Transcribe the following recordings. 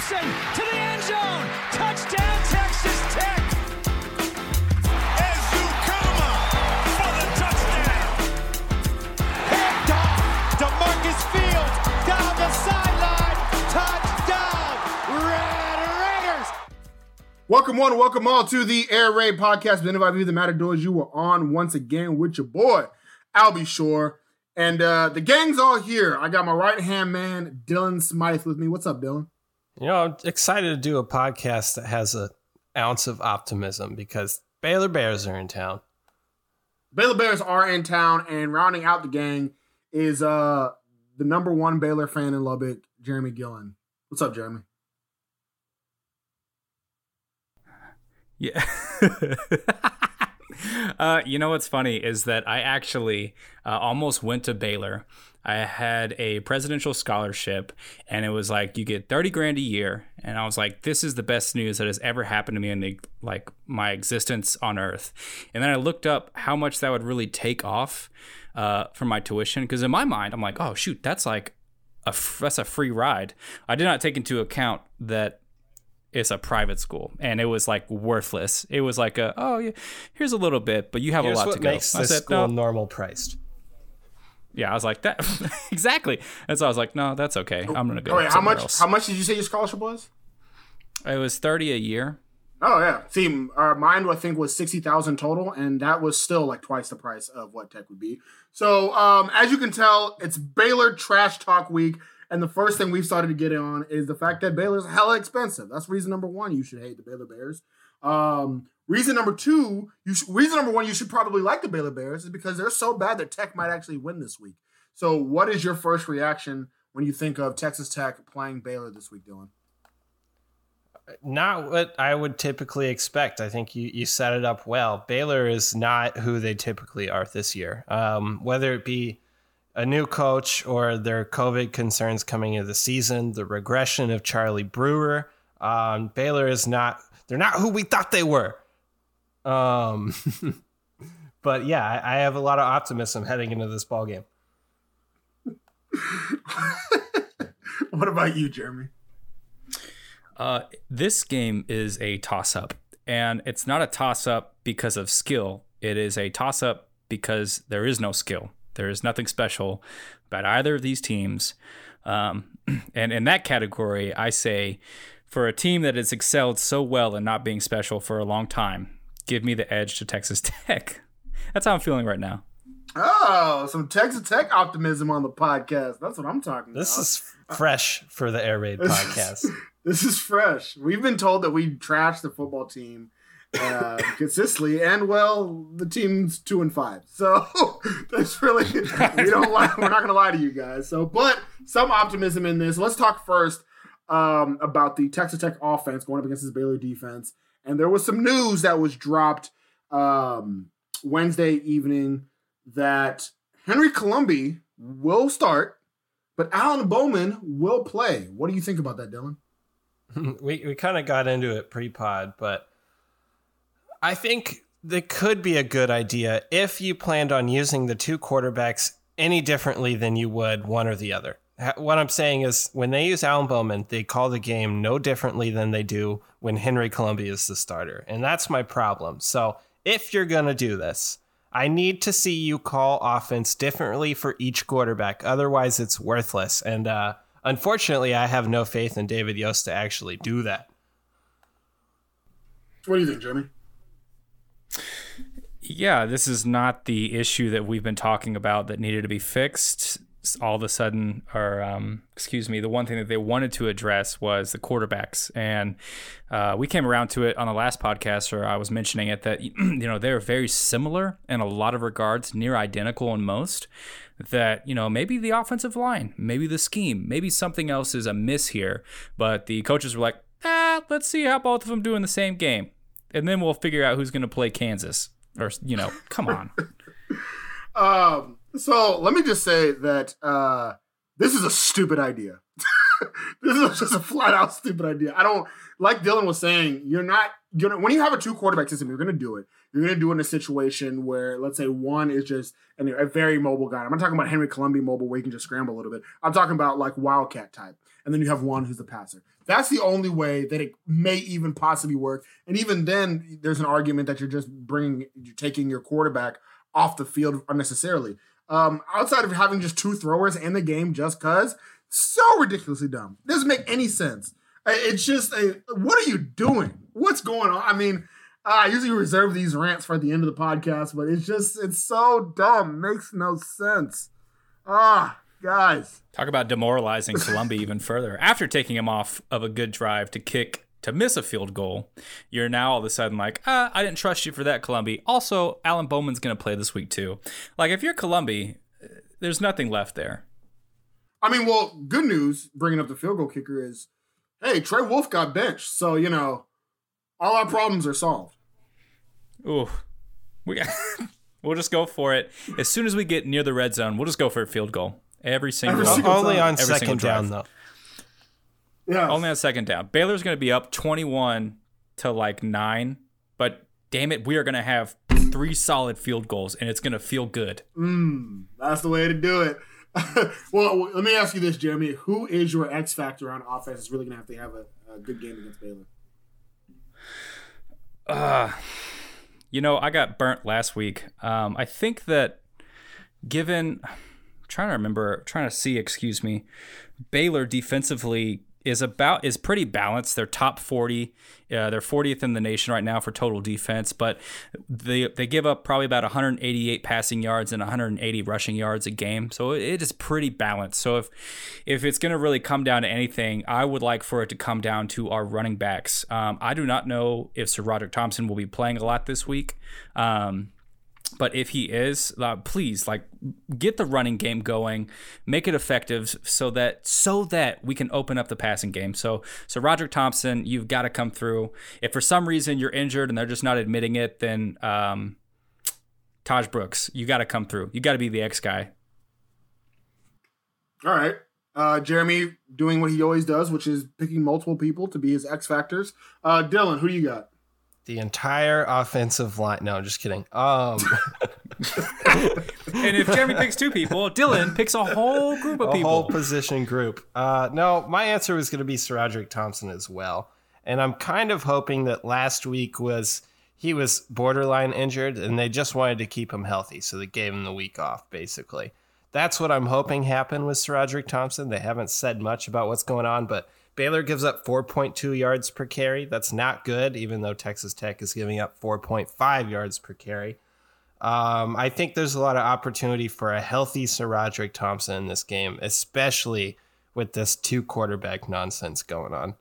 Wilson to the end zone. Touchdown, Texas Tech. Ezukama for the touchdown. Picked off. DeMarcus Fields down the sideline. Touchdown, Red Raiders. Welcome one, welcome all to the Air Raid Podcast. The interview that Matadors. You were on once again with your boy, Albie Shore. And the gang's all here. I got my right-hand man, Dylan Smythe, with me. What's up, Dylan? You know, I'm excited to do a podcast that has an ounce of optimism because Baylor Bears are in town. Baylor Bears are in town, and rounding out the gang is the number one Baylor fan in Lubbock, Jeremy Gillen. What's up, Jeremy? Yeah. You know what's funny is that I actually almost went to Baylor. I had a presidential scholarship, and it was like you get $30,000 a year, and I was like, this is the best news that has ever happened to me in my existence on Earth. And then I looked up how much that would really take off from my tuition, because in my mind I'm like, oh shoot, that's like that's a free ride. I did not take into account that it's a private school, and it was like worthless. It was like here's a little bit, but you have a lot to go. Makes this school normal priced. Yeah, I was like that exactly. And so I was like, no, that's okay. I'm gonna go. Wait, how much did you say your scholarship was? It was $30,000 a year. Oh yeah. See, mine I think was $60,000 total, and that was still like twice the price of what tech would be. So as you can tell, it's Baylor Trash Talk Week. And the first thing we've started to get on is the fact that Baylor's hella expensive. That's reason number one you should hate the Baylor Bears. Reason number one you should probably like the Baylor Bears is because they're so bad that Tech might actually win this week. So what is your first reaction when you think of Texas Tech playing Baylor this week, Dylan? Not what I would typically expect. I think you set it up well. Baylor is not who they typically are this year. Whether it be a new coach or their COVID concerns coming into the season, the regression of Charlie Brewer. Baylor is they're not who we thought they were. But yeah, I have a lot of optimism heading into this ball game. What about you, Jeremy? This game is a toss-up, and it's not a toss-up because of skill. It is a toss-up because there is no skill. There is nothing special about either of these teams. And in that category, I say, for a team that has excelled so well in not being special for a long time, give me the edge to Texas Tech. That's how I'm feeling right now. Oh, some Texas Tech optimism on the podcast. That's what I'm talking about. This is fresh for the Air Raid podcast. This is fresh. We've been told that we trash the football team consistently, and well, the team's 2-5. So that's really we don't lie. We're not going to lie to you guys. So, but some optimism in this. Let's talk first about the Texas Tech offense going up against this Baylor defense. And there was some news that was dropped Wednesday evening that Henry Colombi will start, but Alan Bowman will play. What do you think about that, Dylan? We kind of got into it pre-pod, but I think that could be a good idea if you planned on using the two quarterbacks any differently than you would one or the other. What I'm saying is when they use Alan Bowman, they call the game no differently than they do when Henry Colombi is the starter. And that's my problem. So if you're going to do this, I need to see you call offense differently for each quarterback. Otherwise, it's worthless. And unfortunately, I have no faith in David Yost to actually do that. What do you think, Jeremy? Yeah, this is not the issue that we've been talking about that needed to be fixed. All of a sudden, the one thing that they wanted to address was the quarterbacks. And we came around to it on the last podcast, or I was mentioning it, that they're very similar in a lot of regards, near identical in most. That, maybe the offensive line, maybe the scheme, maybe something else is amiss here. But the coaches were like, let's see how both of them do in the same game. And then we'll figure out who's going to play Kansas. Or, come on. So let me just say that this is a stupid idea. This is just a flat out stupid idea. I don't, like Dylan was saying, you're not gonna, when you have a 2 quarterback system, you're gonna do it. You're gonna do it in a situation where, let's say, one is just a very mobile guy. I'm not talking about Henry Columbia mobile where you can just scramble a little bit. I'm talking about like Wildcat type. And then you have one who's the passer. That's the only way that it may even possibly work. And even then, there's an argument that you're taking your quarterback off the field unnecessarily. Outside of having just 2 throwers in the game just because, so ridiculously dumb. Doesn't make any sense. It's just, what are you doing? What's going on? I mean, I usually reserve these rants for the end of the podcast, but it's so dumb. Makes no sense. Guys. Talk about demoralizing Columbia even further. After taking him off of a good drive to miss a field goal, you're now all of a sudden like, I didn't trust you for that, Columbia. Also, Alan Bowman's going to play this week too. Like, if you're Columbia, there's nothing left there. I mean, well, good news, bringing up the field goal kicker is, hey, Trey Wolf got benched. So, all our problems are solved. Ooh. We'll just go for it. As soon as we get near the red zone, we'll just go for a field goal. Every single only on every second down, though. Yeah. Only on second down. Baylor's going to be up 21 to like 9, but damn it, we are going to have 3 solid field goals, and it's going to feel good. That's the way to do it. Well, let me ask you this, Jeremy. Who is your X factor on offense that's really going to have a good game against Baylor? I got burnt last week. I think that given... trying to see, Baylor defensively is pretty balanced. They're top 40. They're 40th in the nation right now for total defense, but they give up probably about 188 passing yards and 180 rushing yards a game. So it is pretty balanced. So if it's going to really come down to anything, I would like for it to come down to our running backs. I do not know if SaRodorick Thompson will be playing a lot this week. But if he is, please, get the running game going, make it effective so that we can open up the passing game. So SaRodorick Thompson, you've got to come through. If for some reason you're injured and they're just not admitting it, then Taj Brooks, you got to come through. You got to be the X guy. All right. Jeremy doing what he always does, which is picking multiple people to be his X factors. Dylan, who do you got? The entire offensive line. No, I'm just kidding. And if Jeremy picks 2 people, Dylan picks a whole group of people. A whole position group. No, my answer was going to be SaRodorick Thompson as well. And I'm kind of hoping that last week he was borderline injured and they just wanted to keep him healthy. So they gave him the week off, basically. That's what I'm hoping happened with SaRodorick Thompson. They haven't said much about what's going on, but Baylor gives up 4.2 yards per carry. That's not good, even though Texas Tech is giving up 4.5 yards per carry. I think there's a lot of opportunity for a healthy SaRodorick Thompson in this game, especially with this 2 quarterback nonsense going on.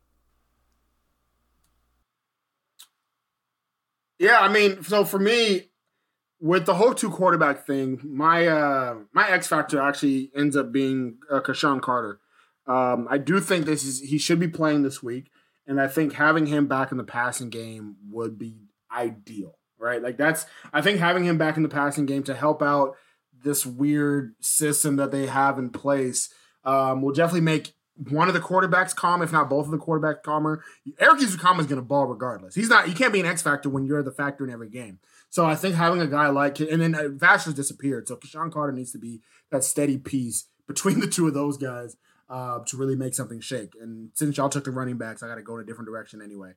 Yeah, I mean, so for me, with the whole 2 quarterback thing, my X factor actually ends up being Kashawn Carter. I do think he should be playing this week, and I think having him back in the passing game would be ideal, right? I think having him back in the passing game to help out this weird system that they have in place will definitely make one of the quarterbacks calm, if not both of the quarterbacks calmer. Eric Ezukanma is going to ball regardless. You can't be an X factor when you're the factor in every game. So I think having a guy and then Vasher's disappeared, so Kashawn Carter needs to be that steady piece between the 2 of those guys. To really make something shake. And since y'all took the running backs, I got to go in a different direction anyway.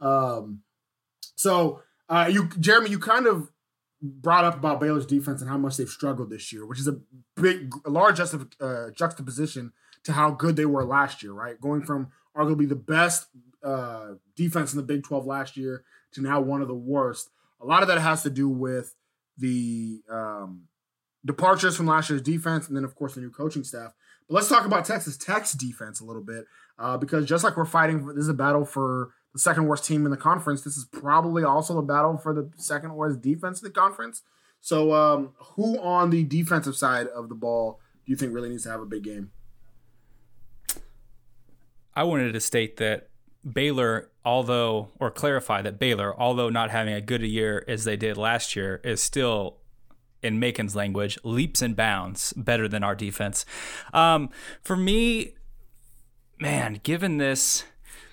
Jeremy, you kind of brought up about Baylor's defense and how much they've struggled this year, which is a large juxtaposition to how good they were last year, right? Going from arguably the best defense in the Big 12 last year to now one of the worst. A lot of that has to do with the departures from last year's defense and then, of course, the new coaching staff. But let's talk about Texas Tech's defense a little bit because just like we're fighting, this is a battle for the second worst team in the conference. This is probably also a battle for the second worst defense in the conference. So who on the defensive side of the ball do you think really needs to have a big game? I wanted to state that Baylor, although not having a good a year as they did last year, is still, in Macon's language, leaps and bounds better than our defense. For me, man, given this,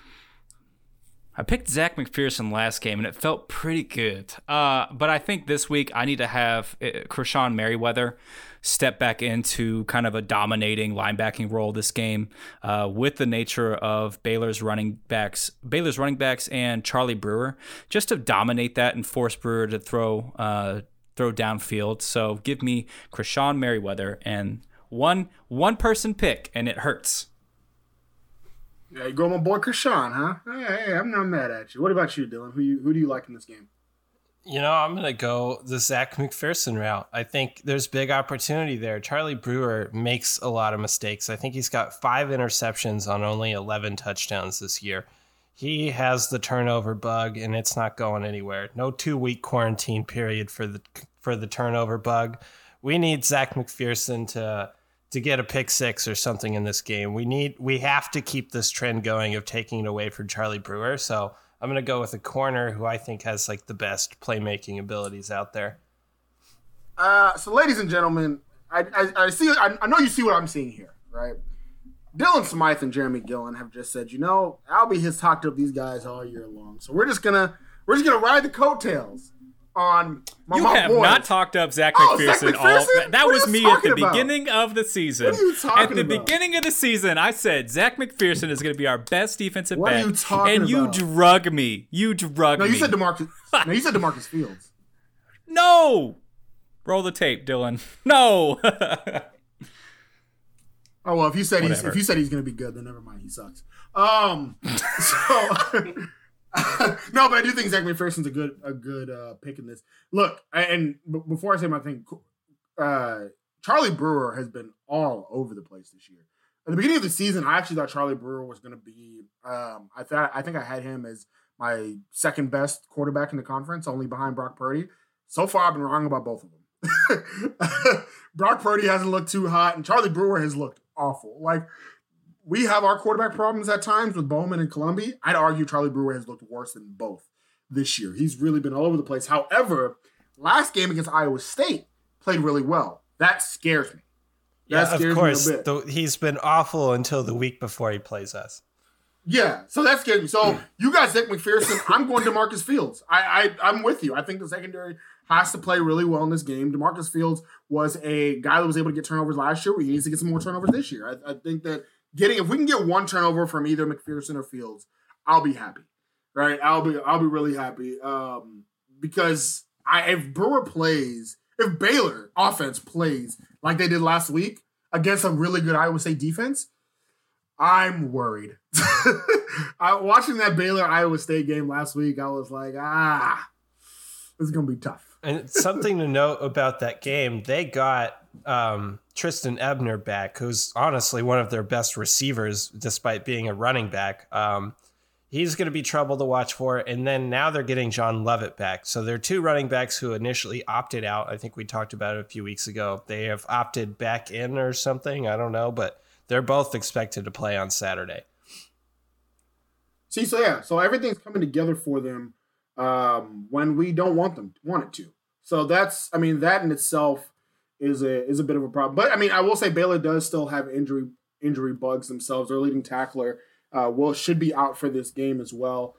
I picked Zach McPherson last game, and it felt pretty good. But I think this week I need to have Krishan Merriweather step back into kind of a dominating linebacking role this game with the nature of Baylor's running backs and Charlie Brewer, just to dominate that and force Brewer to throw downfield. So give me Krishan Merriweather and one person pick, and it hurts. Yeah, you go my boy Krishan, huh? Hey, I'm not mad at you. What about you, Dylan? Who do you like in this game? I'm going to go the Zach McPherson route. I think there's big opportunity there. Charlie Brewer makes a lot of mistakes. I think he's got 5 interceptions on only 11 touchdowns this year. He has the turnover bug, and it's not going anywhere. No 2-week quarantine period for the turnover bug. We need Zach McPherson to get a pick 6 or something in this game. We have to keep this trend going of taking it away from Charlie Brewer. So I'm going to go with a corner who I think has like the best playmaking abilities out there. So ladies and gentlemen, I see. I know you see what I'm seeing here, right? Dylan Smythe and Jeremy Gillen have just said, Albie has talked up these guys all year long, so we're just gonna ride the coattails on my You have boys. not talked up Zach McPherson all. That What was are you me at the talking about? beginning of the season. What are you talking At the about? beginning of the season, I said Zach McPherson is going to be our best defensive What are back, you talking and you about? drug me. You drug No, me. you said DeMarcus Fields. No. Roll the tape, Dylan. No. Oh well, if you said Whatever. he's going to be good, then never mind. He sucks. No, but I do think Zach McPherson's a good pick in this. Look, and before I say my thing, Charlie Brewer has been all over the place this year. At the beginning of the season, I actually thought Charlie Brewer was going to be. I think I had him as my second best quarterback in the conference, only behind Brock Purdy. So far, I've been wrong about both of them. Brock Purdy hasn't looked too hot, and Charlie Brewer has looked awful. Like, we have our quarterback problems at times with Bowman and Colombi. I'd argue Charlie Brewer has looked worse than both this year. He's really been all over the place. However, last game against Iowa State played really well. That scares me. That scares of course. me a bit. He's been awful until the week before he plays us. Yeah, so that scares me. So you got Zach McPherson. I'm going DeMarcus Fields. I'm with you. I think the secondary has to play really well in this game. DeMarcus Fields was a guy that was able to get turnovers last year. He needs to get some more turnovers this year. I think that if we can get one turnover from either McPherson or Fields, I'll be happy. Right? I'll be really happy. Because if Baylor offense plays like they did last week against a really good Iowa State defense, I'm worried. Watching that Baylor-Iowa State game last week, I was like, this is going to be tough. And something to note about that game, they got Tristan Ebner back, who's honestly one of their best receivers, despite being a running back. He's going to be trouble to watch for. And then now they're getting John Lovett back. So they're 2 running backs who initially opted out. I think we talked about it a few weeks ago. They have opted back in or something. I don't know, but they're both expected to play on Saturday. See, so everything's coming together for them when we don't want it to. So that in itself is a bit of a problem. But I will say Baylor does still have injury bugs themselves. Their leading tackler should be out for this game as well.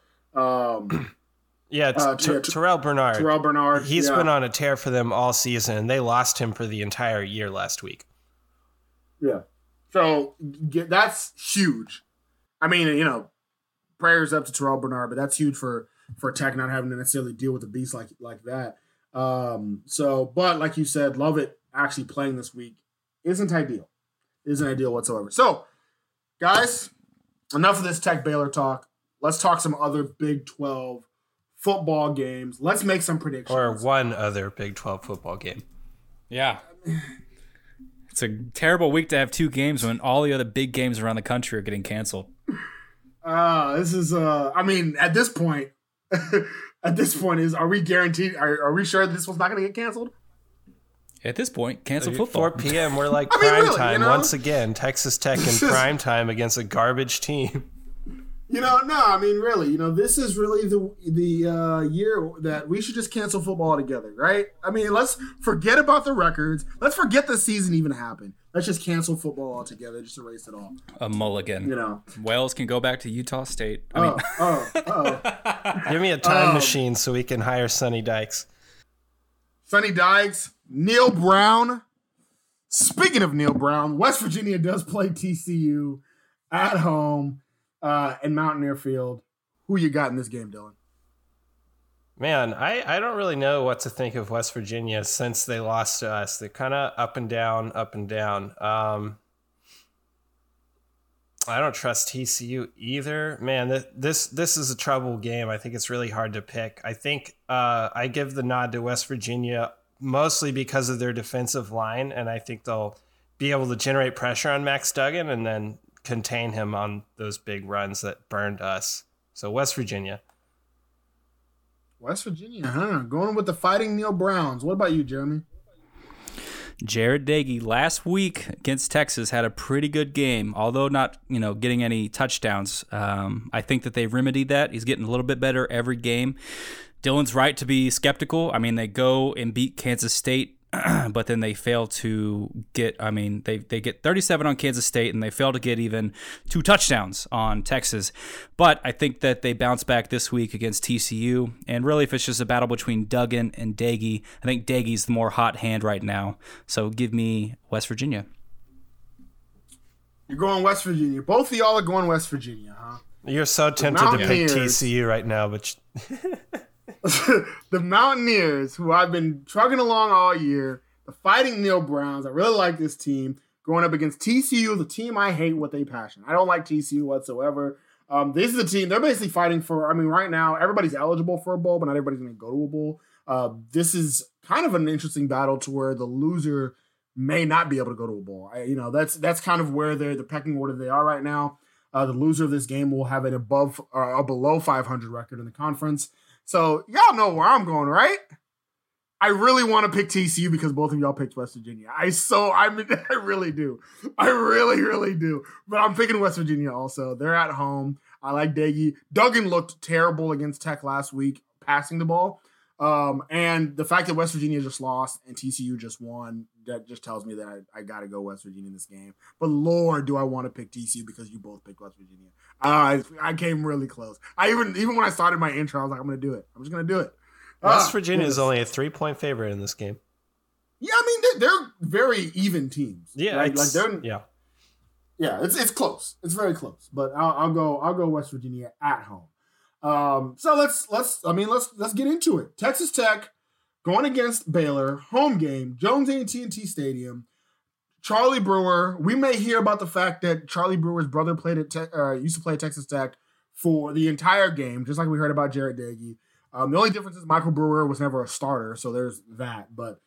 Terrell Bernard. Terrell Bernard. He's been on a tear for them all season, and they lost him for the entire year last week. Yeah. So that's huge. Prayers up to Terrell Bernard, but that's huge for Tech not having to necessarily deal with a beast like that. But like you said, Lovett actually playing this week isn't ideal. Isn't ideal whatsoever. So, guys, enough of this Tech Baylor talk. Let's talk some other Big 12 football games. Let's make some predictions. Or one other Big 12 football game. Yeah. It's a terrible week to have 2 games when all the other big games around the country are getting canceled. This is at this point, are we guaranteed? Are we sure this one's not going to get canceled? At this point, cancel football. 4 p.m. We're like prime time once again. Texas Tech in Just, prime time against a garbage team. Really, this is really the year that we should just cancel football altogether, right? Let's forget about the records. Let's forget the season even happened. Let's just cancel football altogether. Just erase it all. A mulligan. You know. Wales can go back to Utah State. Give me a time machine so we can hire Sonny Dykes. Sonny Dykes, Neil Brown. Speaking of Neil Brown, West Virginia does play TCU at home in Mountaineer Field. Who you got in this game, Dylan? Man, I don't really know what to think of West Virginia since they lost to us. They're kind of up and down, up and down. I don't trust TCU either. Man, this is a trouble game. I think it's really hard to pick. I think I give the nod to West Virginia mostly because of their defensive line, and I think they'll be able to generate pressure on Max Duggan and then contain him on those big runs that burned us. So West Virginia. West Virginia, huh? Going with the Fighting Neil Browns. What about you, Jeremy? Jared Dagey last week against Texas had a pretty good game, although not, getting any touchdowns. I think that they've remedied that. He's getting a little bit better every game. Dylan's right to be skeptical. I mean, they go and beat Kansas State, but then they fail to get, they get 37 on Kansas State and they fail to get even 2 touchdowns on Texas. But I think that they bounce back this week against TCU. And really, if it's just a battle between Duggan and Dagey, I think Dagey's the more hot hand right now. So give me West Virginia. You're going West Virginia. Both of y'all are going West Virginia, huh? You're so tempted to pick TCU right now, but... The Mountaineers, who I've been trucking along all year, the Fighting Neil Browns. I really like this team going up against TCU, the team I hate with a passion. I don't like TCU whatsoever. This is a team, they're basically fighting for, right now, everybody's eligible for a bowl, but not everybody's going to go to a bowl. This is kind of an interesting battle to where the loser may not be able to go to a bowl. That's kind of where the pecking order they are right now. The loser of this game will have an above or a below 500 record in the conference. So y'all know where I'm going, right? I really want to pick TCU because both of y'all picked West Virginia. I really do. I really, really do. But I'm picking West Virginia also. They're at home. I like Dagey. Duggan looked terrible against Tech last week passing the ball. And the fact that West Virginia just lost and TCU just won, that just tells me that I got to go West Virginia in this game. But Lord, do I want to pick TCU because you both picked West Virginia. I came really close. Even when I started my intro, I was like, I'm going to do it. I'm just going to do it. West Virginia is only a 3-point favorite in this game. Yeah, they're very even teams. Yeah, right? Yeah, it's close. It's very close. But I'll go West Virginia at home. So let's get into it. Texas Tech going against Baylor, home game, Jones A&T Stadium. Charlie Brewer. We may hear about the fact that Charlie Brewer's brother used to play at Texas Tech for the entire game, just like we heard about Jared Dagey. The only difference is Michael Brewer was never a starter, so there's that. But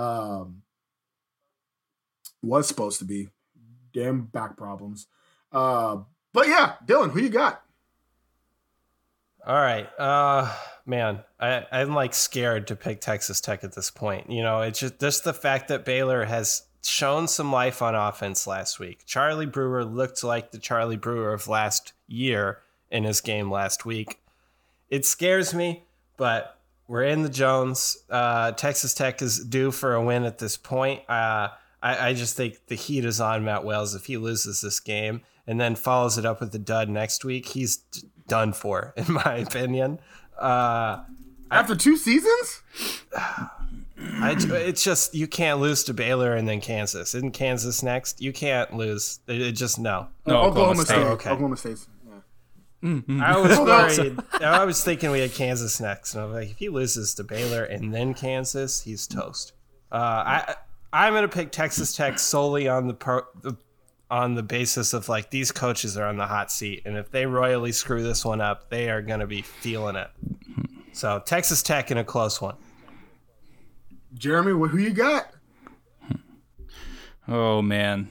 was supposed to be. Damn back problems. But yeah, Dylan, who you got? All right. Man, I'm scared to pick Texas Tech at this point. It's just the fact that Baylor has shown some life on offense last week. Charlie Brewer looked like the Charlie Brewer of last year in his game last week. It scares me, but we're in the Jones. Texas Tech is due for a win at this point. I just think the heat is on Matt Wells. If he loses this game and then follows it up with the dud next week, he's done for, in my opinion. After 2 seasons? It's just, you can't lose to Baylor and then Kansas. Isn't Kansas next? You can't lose. It just, no. Oklahoma State. Okay. Oklahoma State. Yeah. Mm-hmm. I was worried. I was thinking we had Kansas next. And I was like, if he loses to Baylor and then Kansas, he's toast. I'm going to pick Texas Tech solely on the basis of these coaches are on the hot seat. And if they royally screw this one up, they are going to be feeling it. So Texas Tech in a close one. Jeremy, who you got? Oh, man.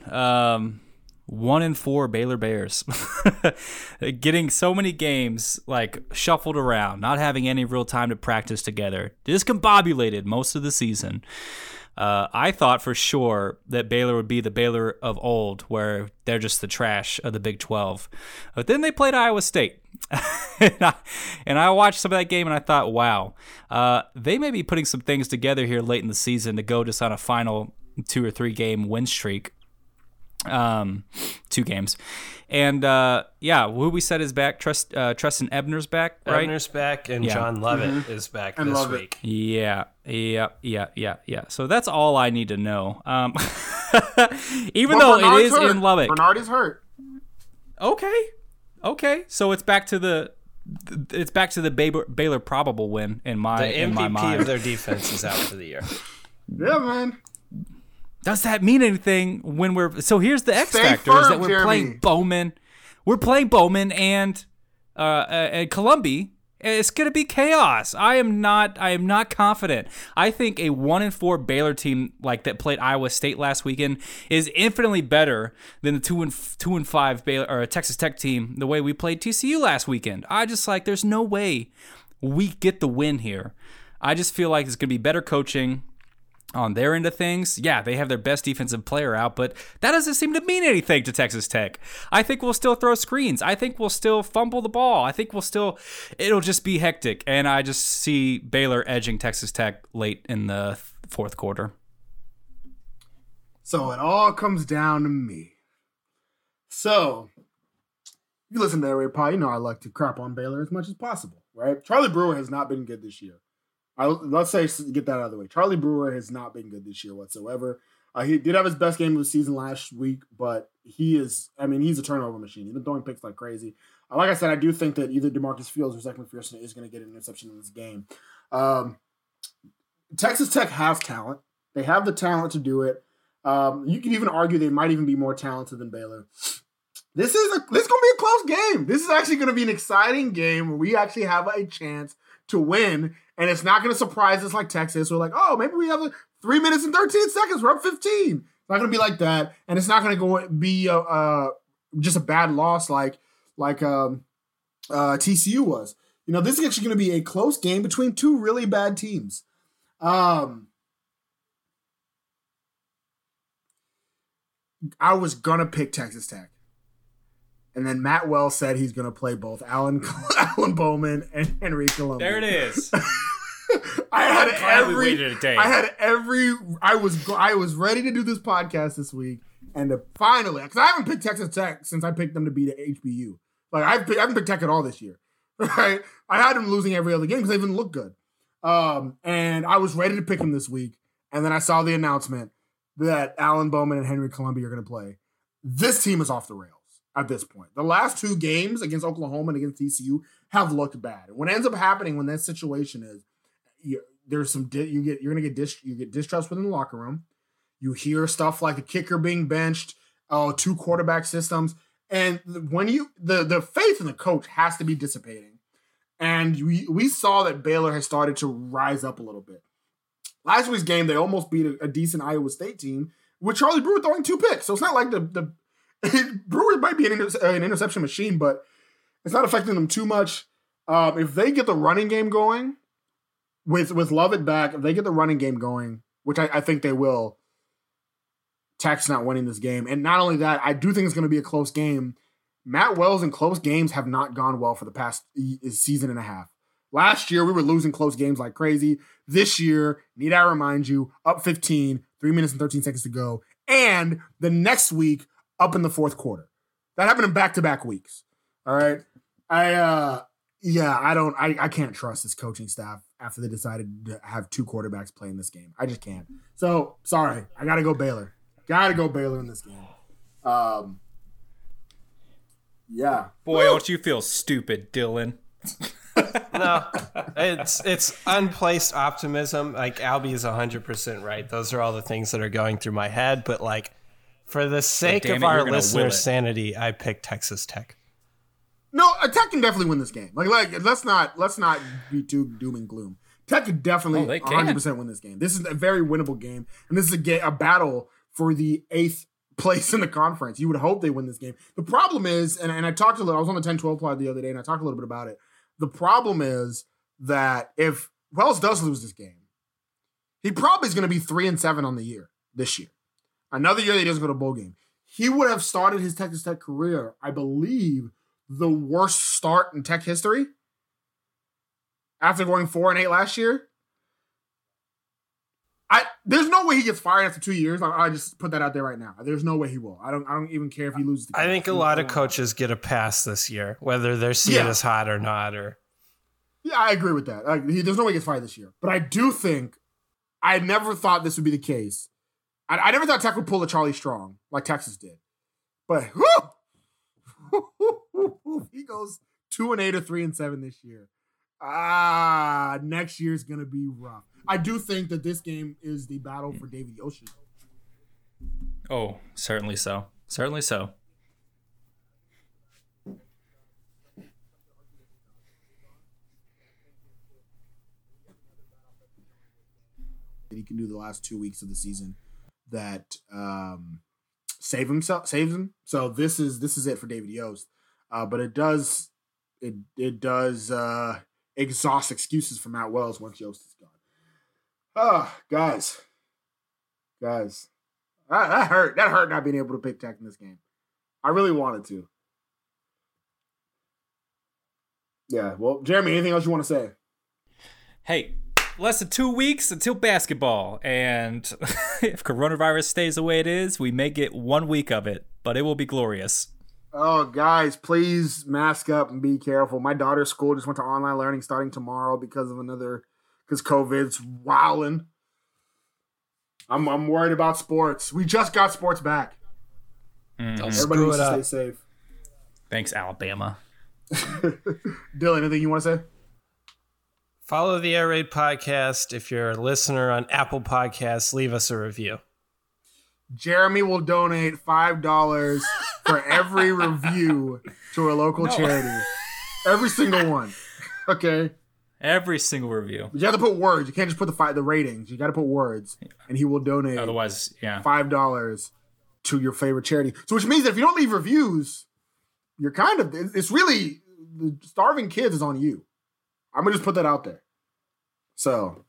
1-4 Baylor Bears. Getting so many games shuffled around, not having any real time to practice together. Discombobulated most of the season. I thought for sure that Baylor would be the Baylor of old, where they're just the trash of the Big 12. But then they played Iowa State. and I watched some of that game and I thought, wow, they may be putting some things together here late in the season to go just on a final 2 or 3 game win streak. 2 games. And who we said is back? Treston Ebner's back, right? Ebner's back, and John Lovett is back And this Lovett. week. Yeah. So that's all I need to know. Even though it is hurt. in Lubbock. Bernard is hurt. Okay. So it's back to the Baylor probable win in my MVP mind. of their defense is out for the year. Yeah, man. Does that mean anything when we're? So here's the X Stay factor: is firm, that we're Jeremy. playing Bowman. We're playing Bowman and Columbia. It's gonna be chaos. I am not confident. I think a 1-4 Baylor team like that played Iowa State last weekend is infinitely better than the 2-5 Baylor or Texas Tech team. The way we played TCU last weekend, I just like. There's no way we get the win here. I just feel like it's gonna be better coaching on their end of things. Yeah, they have their best defensive player out, but that doesn't seem to mean anything to Texas Tech. I think we'll still throw screens. I think we'll still fumble the ball. I think it'll just be hectic. And I just see Baylor edging Texas Tech late in the fourth quarter. So it all comes down to me. So, if you listen to Air Raid Pod, you know I like to crap on Baylor as much as possible, right? Charlie Brewer has not been good this year. Let's get that out of the way. Charlie Brewer has not been good this year whatsoever. He did have his best game of the season last week, but he's a turnover machine. He's been throwing picks like crazy. Like I said, I do think that either DeMarcus Fields or Zach McPherson is going to get an interception in this game. Texas Tech has talent. They have the talent to do it. You can even argue they might even be more talented than Baylor. This is going to be a close game. This is actually going to be an exciting game where we actually have a chance to win. And it's not going to surprise us like Texas. We're like, oh, maybe we have 3 minutes and 13 seconds. We're up 15. It's not going to be like that. And it's not going to be just a bad loss like TCU was. This is actually going to be a close game between 2 really bad teams. I was going to pick Texas Tech. And then Matt Wells said he's going to play both Alan Bowman and Henry Columbia. There it is. I was ready to do this podcast this week, and finally, because I haven't picked Texas Tech since I picked them to beat HBU. Like I haven't picked Tech at all this year. Right? I had them losing every other game because they didn't look good. And I was ready to pick them this week, and then I saw the announcement that Alan Bowman and Henry Columbia are going to play. This team is off the rails at this point. The last 2 games against Oklahoma and against TCU have looked bad. What ends up happening when that situation is, you get distrust within the locker room. You hear stuff like the kicker being benched, 2 quarterback systems, and when the faith in the coach has to be dissipating. And we saw that Baylor has started to rise up a little bit. Last week's game, they almost beat a decent Iowa State team with Charlie Brewer throwing 2 picks. So it's not like the Brewer might be an interception machine, but it's not affecting them too much. If they get the running game going, with Lovett back, if they get the running game going, which I think they will, Tech's not winning this game. And not only that, I do think it's going to be a close game. Matt Wells in close games have not gone well for the past season and a half. Last year, we were losing close games like crazy. This year, need I remind you, up 15, 3 minutes and 13 seconds to go. And the next week, up in the fourth quarter. That happened in back-to-back weeks. All right? I can't trust this coaching staff after they decided to have 2 quarterbacks playing this game. I just can't. So, sorry. I got to go Baylor. Got to go Baylor in this game. Yeah. Boy, don't you feel stupid, Dylan. No, it's unplaced optimism. Like, Albie is 100% right. Those are all the things that are going through my head. But, like, for the sake of our listeners' sanity, I picked Texas Tech. No, Tech can definitely win this game. Like let's not be too doom and gloom. Tech can definitely 100% win this game. This is a very winnable game, and this is a battle for the 8th place in the conference. You would hope they win this game. The problem is, and I talked a little. I was on the 10-12 pod the other day, and I talked a little bit about it. The problem is that if Wells does lose this game, he probably is going to be 3-7 on the year this year. Another year he doesn't go to bowl game. He would have started his Texas Tech career, I believe, the worst start in Tech history after going 4-8 last year. there's no way he gets fired after 2 years. I just put that out there right now. There's no way he will. I don't even care if he loses. I think a lot of coaches get a pass this year, whether their seat is hot or not. Yeah, I agree with that. There's no way he gets fired this year. But I do think I never thought this would be the case. I never thought Tech would pull a Charlie Strong like Texas did. But he goes 2-8 or 3-7 this year. Next year's gonna be rough. I do think that this game is the battle for David Yoshi. Oh, certainly so. Certainly so. That he can do the last 2 weeks of the season that saves him. So this is it for David Yost. But it does exhaust excuses for Matt Wells once Yost is gone. Guys, that hurt. That hurt not being able to pick Tech in this game. I really wanted to. Yeah. Well, Jeremy, anything else you want to say? Hey, less than 2 weeks until basketball, and if coronavirus stays the way it is, we may get 1 week of it, but it will be glorious. Oh, guys, please mask up and be careful. My daughter's school just went to online learning starting tomorrow because COVID's wilding. I'm worried about sports. We just got sports back. Mm-hmm. Everybody needs to stay safe. Thanks, Alabama. Dylan, anything you want to say? Follow the Air Raid podcast. If you're a listener on Apple Podcasts, leave us a review. Jeremy will donate $5 for every review to a local charity. Every single one. Okay? Every single review. But you have to put words. You can't just put the ratings. You got to put words. And he will donate $5 to your favorite charity. So which means that if you don't leave reviews, you're it's really, the starving kids is on you. I'm going to just put that out there. So,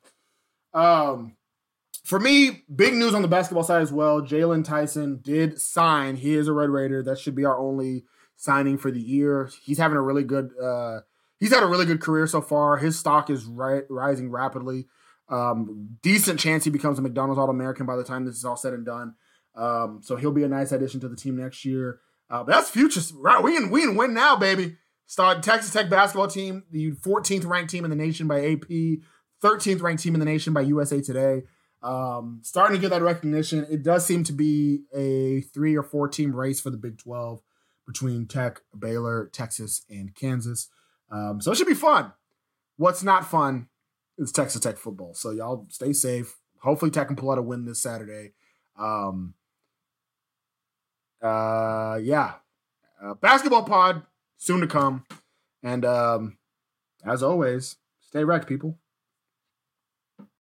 for me, big news on the basketball side as well. Jalen Tyson did sign. He is a Red Raider. That should be our only signing for the year. He's having a really good he's had a really good career so far. His stock is rising rapidly. Decent chance he becomes a McDonald's All-American by the time this is all said and done. So he'll be a nice addition to the team next year. But that's future. Right, we can win now, baby. Start Texas Tech basketball team, the 14th ranked team in the nation by AP, 13th ranked team in the nation by USA Today. Starting to get that recognition. It does seem to be a 3 or 4 team race for the Big 12 between Tech, Baylor, Texas, and Kansas. So it should be fun. What's not fun is Texas Tech football. So y'all stay safe. Hopefully Tech can pull out a win this Saturday. Basketball pod soon to come. And as always, stay wrecked, people.